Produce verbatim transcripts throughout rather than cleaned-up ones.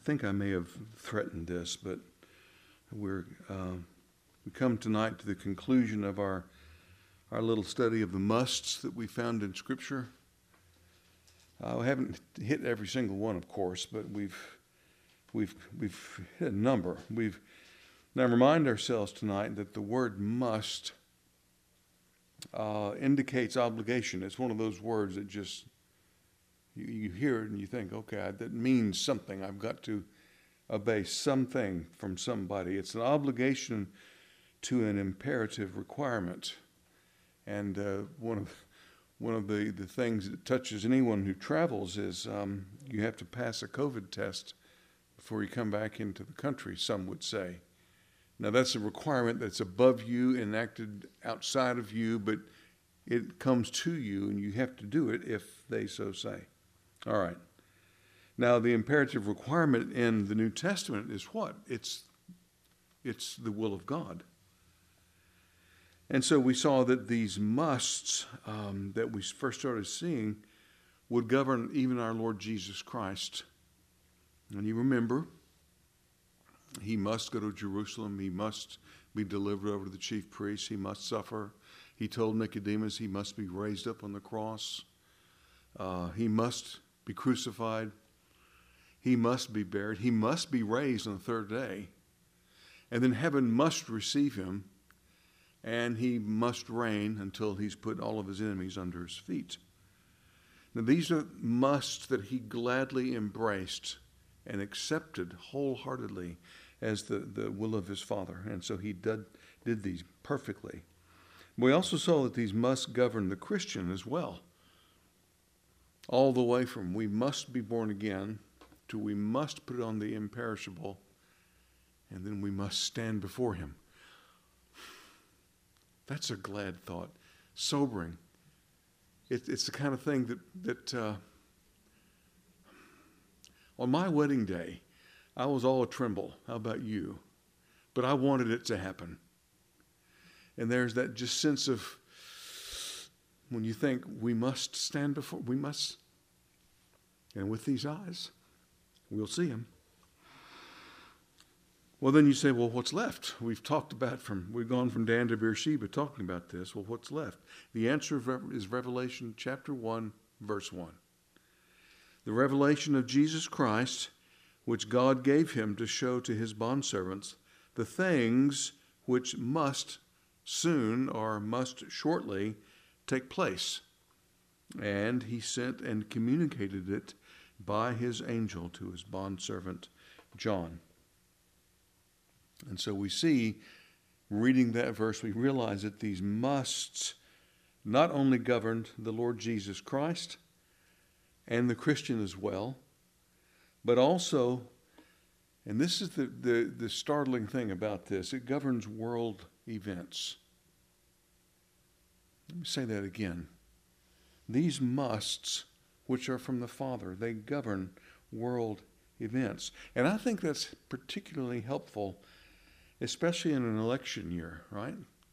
think I may have threatened this, but we're uh, we come tonight to the conclusion of our our little study of the musts that we found in Scripture. Uh, we haven't hit every single one, of course, but we've we've we've hit a number. We've now remind ourselves tonight that the word must uh, indicates obligation. It's one of those words that just you, you hear it and you think, okay, that means something. I've got to obey something from somebody. It's an obligation to an imperative requirement. And uh, one of one of the, the things that touches anyone who travels is um, you have to pass a COVID test before you come back into the country, some would say. Now, that's a requirement that's above you, enacted outside of you, but it comes to you, and you have to do it if they so say. All right. Now, the imperative requirement in the New Testament is what? It's, it's the will of God. And so we saw that these musts um, that we first started seeing would govern even our Lord Jesus Christ. And you remember, he must go to Jerusalem. He must be delivered over to the chief priests. He must suffer. He told Nicodemus he must be raised up on the cross. Uh, he must be crucified. He must be buried. He must be raised on the third day. And then heaven must receive him. And he must reign until he's put all of his enemies under his feet. Now, these are musts that he gladly embraced and accepted wholeheartedly as the, the will of his Father. And so he did, did these perfectly. We also saw that these musts govern the Christian as well. All the way from we must be born again to we must put on the imperishable, and then we must stand before him. That's a glad thought, sobering. It, it's the kind of thing that, that uh, on my wedding day, I was all a tremble. How about you? But I wanted it to happen. And there's that just sense of when you think we must stand before, we must, and with these eyes, we'll see him. Well, then you say, well, what's left? We've talked about from, we've gone from Dan to Beersheba talking about this. Well, what's left? The answer is Revelation chapter one, verse one. The revelation of Jesus Christ, which God gave him to show to his bondservants the things which must soon or must shortly take place. And he sent and communicated it by his angel to his bondservant John. And so we see, reading that verse, we realize that these musts not only governed the Lord Jesus Christ and the Christian as well, but also, and this is the, the, the startling thing about this, it governs world events. Let me say that again. These musts, which are from the Father, they govern world events. And I think that's particularly helpful, especially in an election year, right?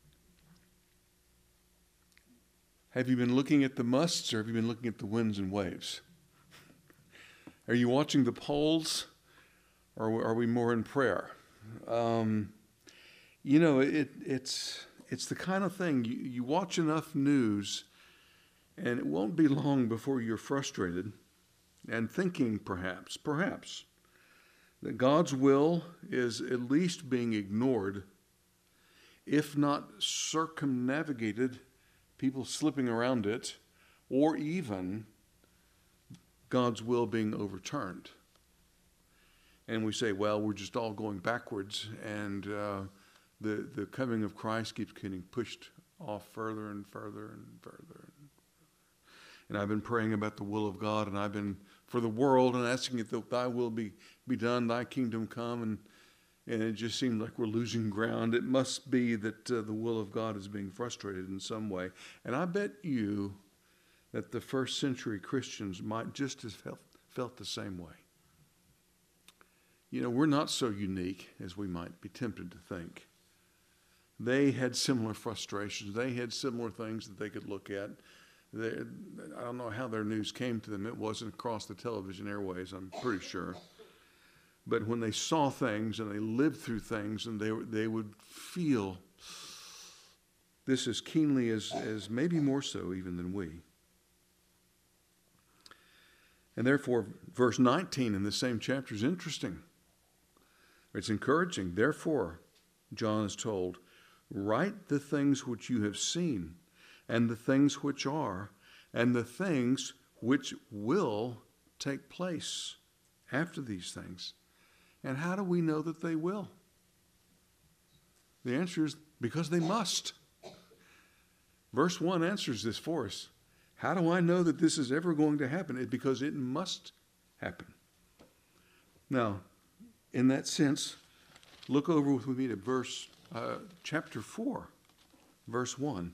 Have you been looking at the musts or have you been looking at the winds and waves? Are you watching the polls or are we more in prayer? Um, you know, it, it's it's the kind of thing, you, you watch enough news and it won't be long before you're frustrated and thinking perhaps, perhaps, that God's will is at least being ignored, if not circumnavigated, people slipping around it, or even God's will being overturned. And we say, well, we're just all going backwards, and uh, the, the coming of Christ keeps getting pushed off further and further and further. And I've been praying about the will of God, and I've been for the world and asking it that thy will be, be done, thy kingdom come, and and it just seems like we're losing ground. It must be that uh, the will of God is being frustrated in some way. And I bet you that the first century Christians might just have felt, felt the same way. You know, we're not so unique as we might be tempted to think. They had similar frustrations. They had similar things that they could look at. They, I don't know how their news came to them. It wasn't across the television airways, I'm pretty sure. but when they saw things and they lived through things, and they they would feel this as keenly as, as maybe more so even than we. And therefore, verse nineteen in the same chapter is interesting. It's encouraging. Therefore, John is told, write the things which you have seen, and the things which are, and the things which will take place after these things. And how do we know that they will? The answer is because they must. Verse one answers this for us. How do I know that this is ever going to happen? It's because it must happen. Now, in that sense, look over with me to verse uh, chapter four, verse one.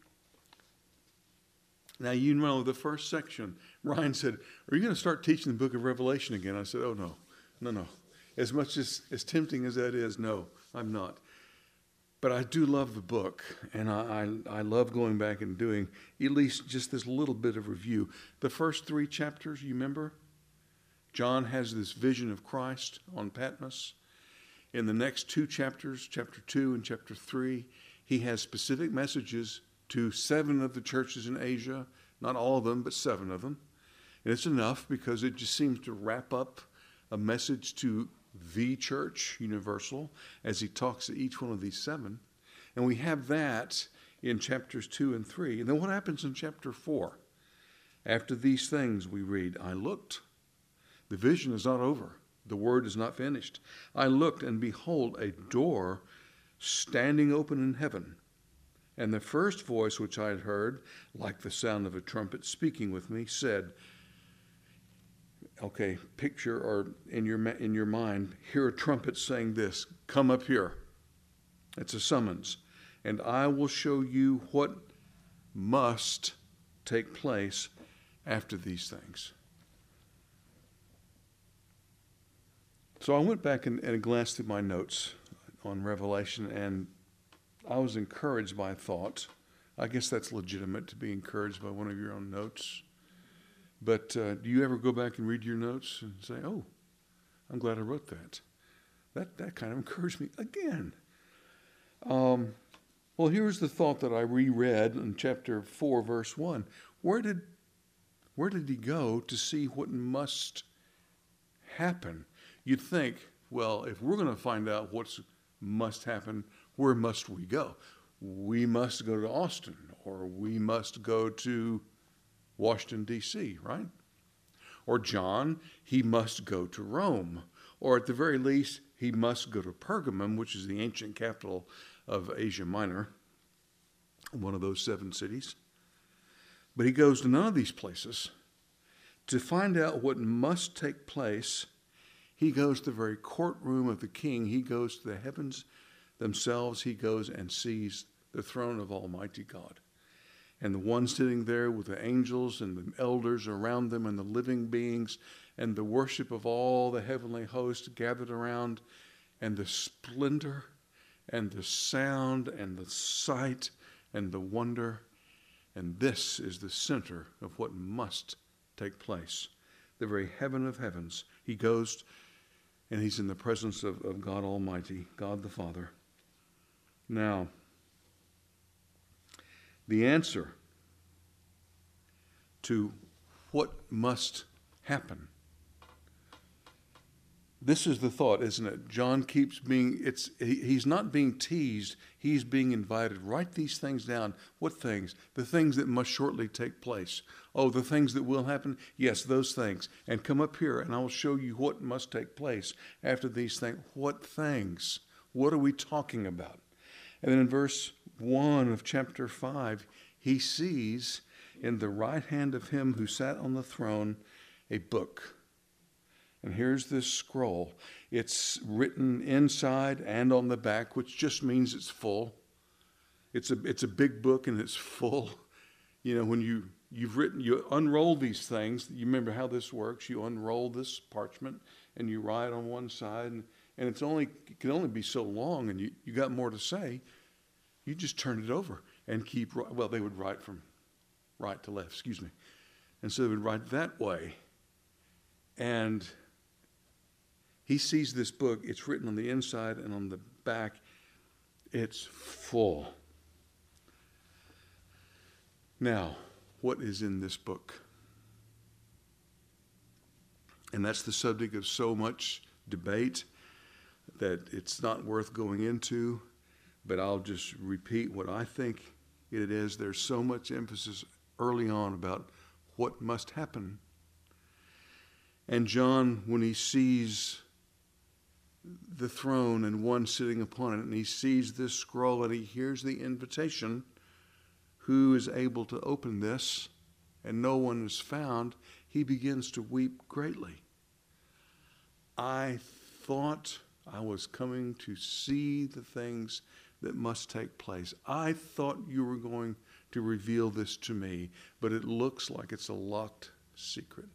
Now, you know the first section. Ryan said, are you going to start teaching the book of Revelation again? I said, oh, no, no, no. As much as, as tempting as that is, no, I'm not. But I do love the book, and I, I, I love going back and doing at least just this little bit of review. The first three chapters, you remember? John has this vision of Christ on Patmos. In the next two chapters, chapter two and chapter three, he has specific messages to seven of the churches in Asia. Not all of them, but seven of them. And it's enough because it just seems to wrap up a message to the church, universal, as he talks to each one of these seven. And we have that in chapters two and three. And then what happens in chapter four? After these things we read, I looked. The vision is not over. The word is not finished. I looked, and behold, a door standing open in heaven. And the first voice which I had heard, like the sound of a trumpet speaking with me, said, okay, picture or in your in your mind, hear a trumpet saying this, come up here. It's a summons. And I will show you what must take place after these things. So I went back and, and glanced through my notes on Revelation, and I was encouraged by a thought. I guess that's legitimate to be encouraged by one of your own notes. But uh, do you ever go back and read your notes and say, oh, I'm glad I wrote that? That that kind of encouraged me again. Um, well, here's the thought that I reread in chapter four, verse one. Where did, where did he go to see what must happen? You'd think, well, if we're going to find out what must happen, where must we go? We must go to Austin, or we must go to Washington, D C, right? Or John, he must go to Rome. Or at the very least, he must go to Pergamum, which is the ancient capital of Asia Minor, one of those seven cities. But he goes to none of these places. To find out what must take place, he goes to the very courtroom of the king. He goes to the heavens themselves. He goes and sees the throne of Almighty God. And the one sitting there with the angels and the elders around them and the living beings and the worship of all the heavenly hosts gathered around, and the splendor and the sound and the sight and the wonder. And this is the center of what must take place. The very heaven of heavens. He goes and he's in the presence of, of God Almighty, God the Father. Now, the answer to what must happen. This is the thought, isn't it? John keeps being, it's he, he's not being teased, he's being invited. Write these things down. What things? The things that must shortly take place. Oh, the things that will happen? Yes, those things. And come up here and I will show you what must take place after these things. What things? What are we talking about? And then in verse one of chapter five, he sees in the right hand of him who sat on the throne a book. And here's this scroll. It's written inside and on the back, which just means it's full. It's a it's a big book and it's full. You know, when you, you've written, you unroll these things, you remember how this works. You unroll this parchment and you write on one side, and, and it's only it can only be so long, and you, you got more to say. You just turn it over and keep, well, they would write from right to left, excuse me. And so they would write that way. And He sees this book. It's written on the inside and on the back. It's full. Now, what is in this book? And that's the subject of so much debate that it's not worth going into, but I'll just repeat what I think it is. There's so much emphasis early on about what must happen. And John, when he sees the throne and one sitting upon it, and he sees this scroll and he hears the invitation, who is able to open this, and no one is found, he begins to weep greatly. I thought I was coming to see the things that must take place. I thought you were going to reveal this to me, but it looks like it's a locked secret.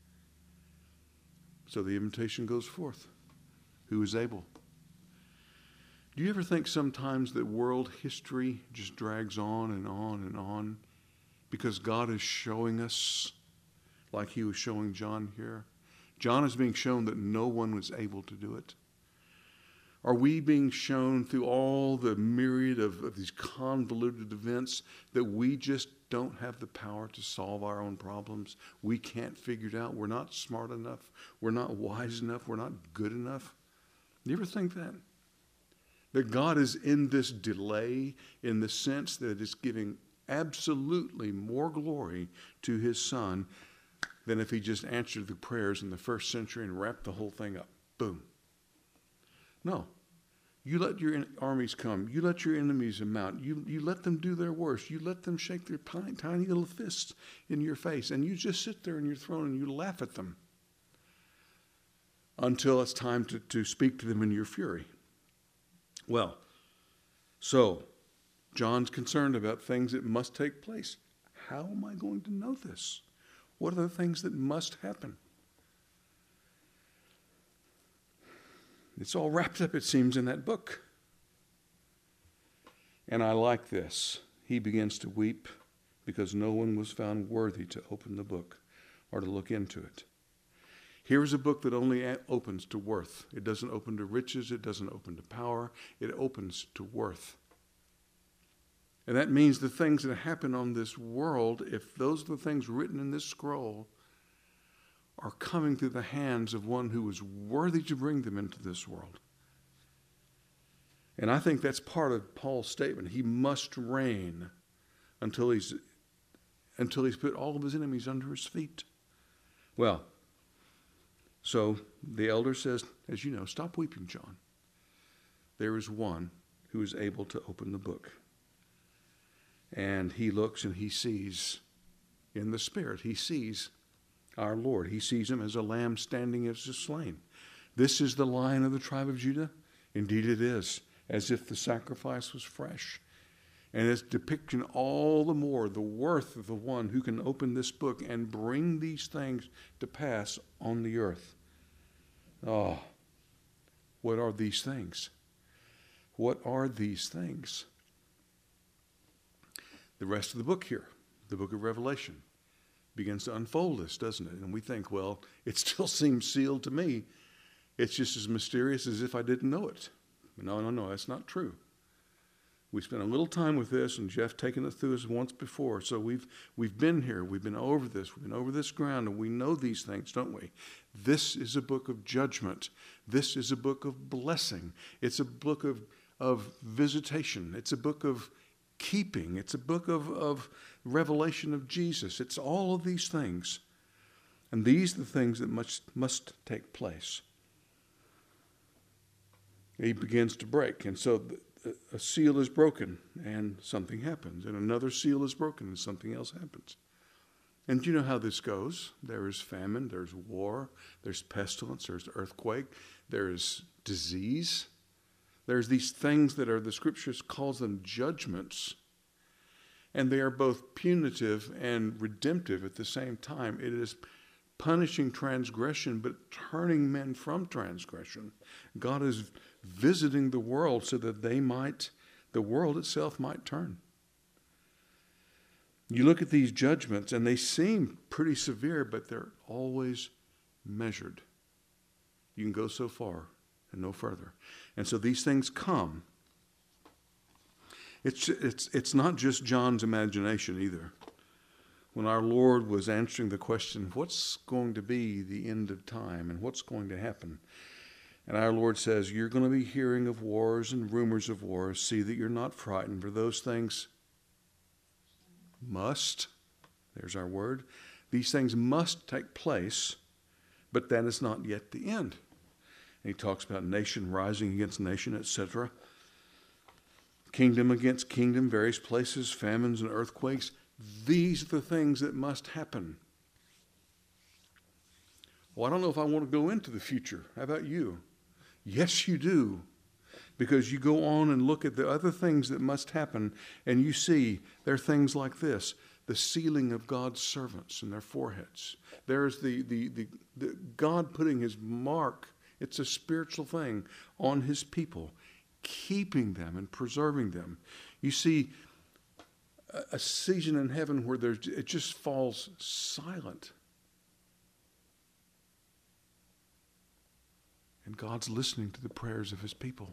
So the invitation goes forth. Who is able? Do you ever think sometimes that world history just drags on and on and on because God is showing us, like he was showing John here? John is being shown that no one was able to do it. Are we being shown through all the myriad of, of these convoluted events that we just don't have the power to solve our own problems? We can't figure it out. We're not smart enough. We're not wise enough. We're not good enough. Do you ever think that? That God is in this delay in the sense that it's giving absolutely more glory to his Son than if he just answered the prayers in the first century and wrapped the whole thing up. Boom. No. You let your armies come. You let your enemies mount. You, you let them do their worst. You let them shake their tiny, tiny little fists in your face. And you just sit there in your throne and you laugh at them until it's time to, to speak to them in your fury. Well, so John's concerned about things that must take place. How am I going to know this? What are the things that must happen? It's all wrapped up, it seems, in that book. And I like this. He begins to weep because no one was found worthy to open the book or to look into it. Here's a book that only opens to worth. It doesn't open to riches. It doesn't open to power. It opens to worth. And that means the things that happen on this world, if those are the things written in this scroll, are coming through the hands of one who is worthy to bring them into this world. And I think that's part of Paul's statement. He must reign until he's, until he's put all of his enemies under his feet. Well, so the elder says, as you know, stop weeping, John. There is one who is able to open the book. And he looks and he sees in the Spirit, he sees our Lord. He sees him as a lamb standing as a slain. This is the Lion of the tribe of Judah? Indeed it is, as if the sacrifice was fresh. And it's depicting all the more the worth of the one who can open this book and bring these things to pass on the earth. Oh, what are these things? What are these things? The rest of the book here, the book of Revelation, begins to unfold this, doesn't it? And we think, well, it still seems sealed to me. It's just as mysterious as if I didn't know it. No, no, no, that's not true. We spent a little time with this, and Jeff taken it through us once before. So we've we've been here. We've been over this. We've been over this ground, and we know these things, don't we? This is a book of judgment. This is a book of blessing. It's a book of, of visitation. It's a book of keeping. It's a book of, of revelation of Jesus. It's all of these things. And these are the things that must, must take place. He begins to break. And so the, a seal is broken and something happens. And another seal is broken and something else happens. And you know how this goes. There is famine, there's war, there's pestilence, there's earthquake, there's disease. There's these things that are, the scriptures calls them judgments. And they are both punitive and redemptive at the same time. It is punishing transgression, but turning men from transgression. God is visiting the world so that they might, the world itself might turn. You look at these judgments and they seem pretty severe, but they're always measured. You can go so far and no further. And so these things come. It's, it's, it's not just John's imagination either. When our Lord was answering the question, what's going to be the end of time and what's going to happen? And our Lord says, you're going to be hearing of wars and rumors of wars. See that you're not frightened, for those things must, there's our word, these things must take place, but that is not yet the end. And he talks about nation rising against nation, et cetera. Kingdom against kingdom, various places, famines and earthquakes. These are the things that must happen. Well, I don't know if I want to go into the future. How about you? Yes, you do. Because you go on and look at the other things that must happen, and you see there are things like this. The sealing of God's servants in their foreheads. There's the, the, the, the God putting his mark, it's a spiritual thing, on his people, keeping them and preserving them. You see a, a season in heaven where there's, it just falls silent. And God's listening to the prayers of his people.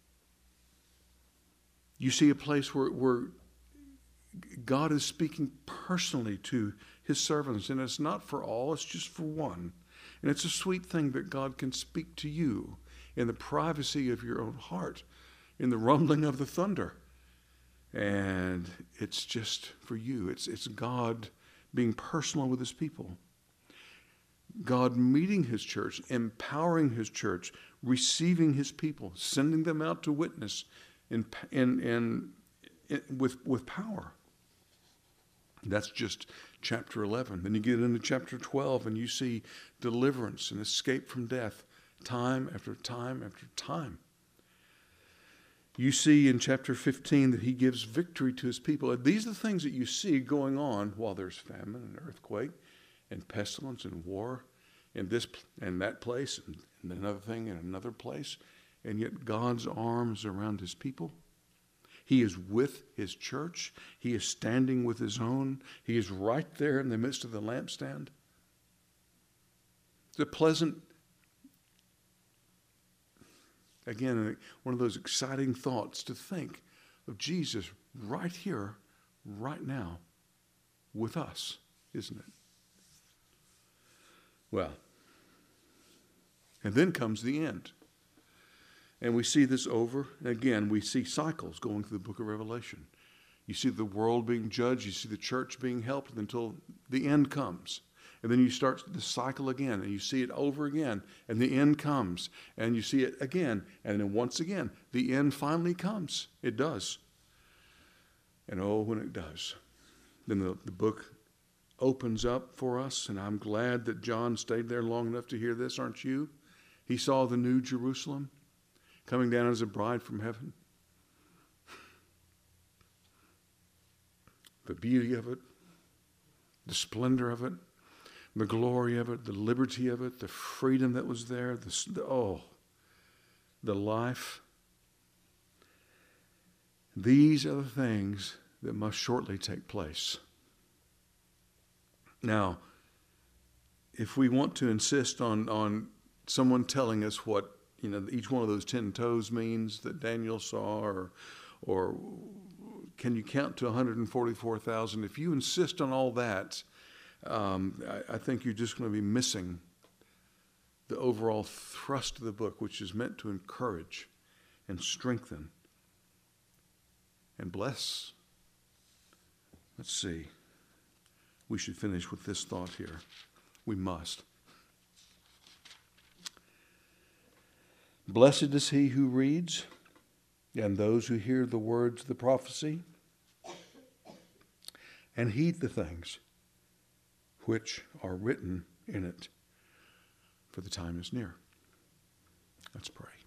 You see a place where, where God is speaking personally to his servants. And it's not for all, it's just for one. And it's a sweet thing that God can speak to you in the privacy of your own heart, in the rumbling of the thunder. And it's just for you. It's, it's God being personal with his people. God meeting his church, empowering his church, receiving his people, sending them out to witness in, in, in, in, with, with power. That's just chapter eleven. Then you get into chapter twelve and you see deliverance and escape from death time after time after time. You see in chapter fifteen that he gives victory to his people. These are the things that you see going on while there's famine and earthquake and pestilence and war in this and that place and, and another thing in another place. And yet God's arm is around his people. He is with his church. He is standing with his own. He is right there in the midst of the lampstand. It's a pleasant, again, one of those exciting thoughts to think of Jesus right here, right now, with us, isn't it? Well, and then comes the end. And we see this over and again. We see cycles going through the book of Revelation. You see the world being judged. You see the church being helped until the end comes. And then you start the cycle again, and you see it over again, and the end comes. And you see it again, and then once again, the end finally comes. It does. And oh, when it does, then the, the book opens up for us, and I'm glad that John stayed there long enough to hear this, aren't you? He saw the new Jerusalem coming down as a bride from heaven. The beauty of it, the splendor of it, the glory of it, the liberty of it, the freedom that was there, the, the oh, the life. These are the things that must shortly take place. Now, if we want to insist on, on someone telling us what, you know, each one of those ten toes means that Daniel saw, or, or can you count to one hundred forty-four thousand? If you insist on all that, um, I, I think you're just going to be missing the overall thrust of the book, which is meant to encourage and strengthen and bless. Let's see. We should finish with this thought here. We must. Blessed is he who reads, and those who hear the words of the prophecy, and heed the things which are written in it, for the time is near. Let's pray.